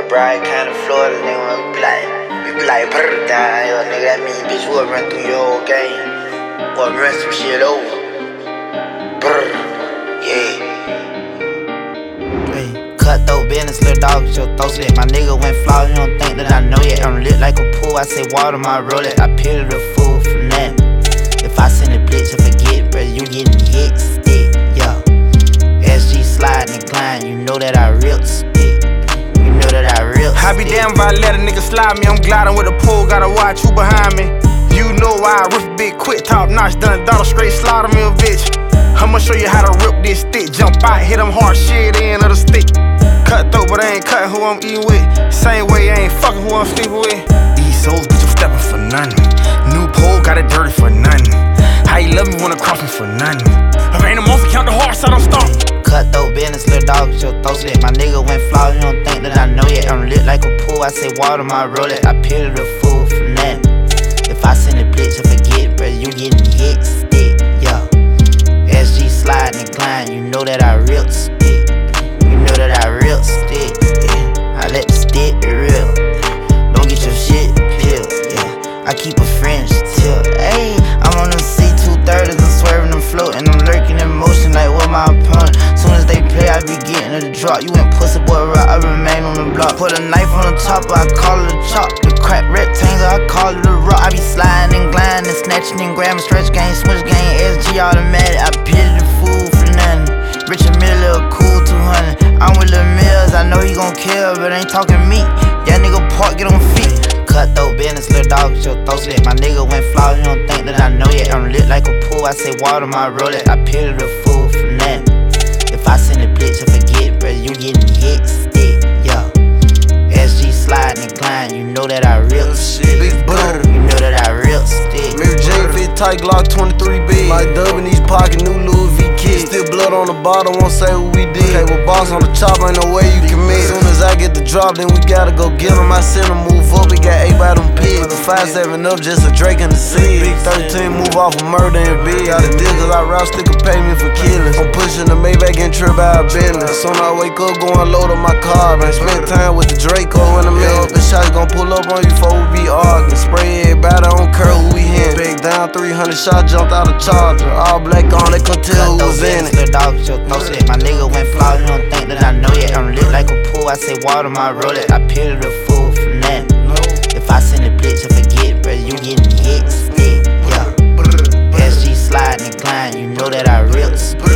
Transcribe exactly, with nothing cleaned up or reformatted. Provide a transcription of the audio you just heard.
that bright kind of Florida nigga, we be like, we be like, brr, down here, nigga. That mean, bitch, we'll run through your whole game. We'll run some shit over. Brr, yeah. Hey, cutthroat business, little dog, your throat slit. My nigga went flawed, you don't think that I know yet. I'm lit like a pool, I say water, my roulette. I peel the fool for nothing. If I send a blitz, I forget, bruh, you getting hit, stick, yeah. S G slide and climb, you know that I real stick. You know that I real stick. I be damn if I let a nigga slide me. I'm gliding with a pole, gotta watch who behind me. You know why I rip a bit quick, top notch, done dollar straight, slaughter me a bitch. I'ma show you how to rip this stick. Jump out, hit them hard shit in of the stick. Cutthroat, but I ain't cutting who I'm eating with. Same way I ain't fucking who I'm sleeping with. These souls, bitch, I'm stepping for nothing. New pole, got it dirty for nothing. How you love me wanna cross me for nothing. I ain't a monster, count the hearts, I don't stop. Cutthroat business, little dog, your throat slit. My nigga went flawed, you don't think that I know yet. I'm lit like a pool, I say water, my roulette. I peel the fool for nothing. If I send a blitz, I forget, bruh, you getting hit, stick, yeah. S G slide and climb, you know that I real stick. You know that I real stick, yeah. I let the stick be real. Don't get your shit peeled, yeah. I keep a French tilt, ayy. I'm on them C two thirties, I'm swerving, I'm floating, I'm lurking in motion like what my opponent. Soon as they play, I be getting a drop. You ain't pussy boy rock, I remain on the block. Put a knife on the top, I call it a chop. The crack rectangle, I call it a rock. I be sliding and gliding and snatching and grabbing. Stretch game, switch game, S G automatic. I pity the fool for nothing. Rich and middle, cool two hundred. I'm with Lil Mills, I know he gon' kill, but ain't talking me. Yeah, nigga park, get on feet. Cutthroat business, little dog, your throat slit. My nigga went flawed, you don't think that I know yet. I'm lit like a pool, I say water, my roulette. I peel the fool for nothing. If I send a blitz, I forget, bruh, you getting hit, stick, yeah. S G slide and climb, you know that I real stick. Big butter. You know that I real stick. Mary J fit tight Glock twenty-three B. Like Dub in these pockets, new Louis V kit. Still blood on the bottom, won't say what we did. Okay, with boss on the chop, ain't no way you can miss. Soon as I get the drop, then we gotta go get him. I send him move up, we got eight by them pigs. The five seven up, just a Drake in the sea. Big thirteen move off of murder and big. Out of deal, cause I route stick a pay me for killing. I'm pushing the Maybach and trip out of business. Soon I wake up, going load up my car. Man, spend time with the Draco in a minute. The shots gon' pull up on you before we be arguing. Spray everybody, I don't care who we hit. Big down, three hundred shot, jumped out of Charger. All black on, they couldn't tell who was in it. Little dog, your throat slit. My nigga went flawed, you don't think that I know yet. I'm lit like a pool, I say water, my roulette. I peel the fool for nothing. If I send a blitz, I forget, bruh, you getting hit, stick, yeah. S G slide and climb, you know that I real stick.